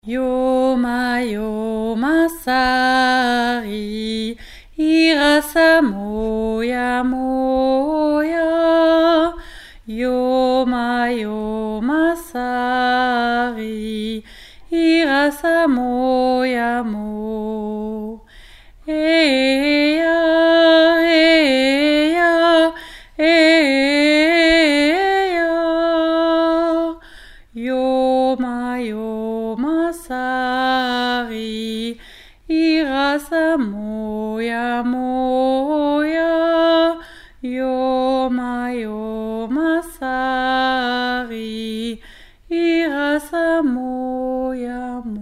Yoma yoma sari, irasa moya moya. Yoma yoma sari, irasa moya mo. Eya, eya, eya. Yoma yoma sari, irasa moya moya. Yoma yoma sari, irasa moya moya.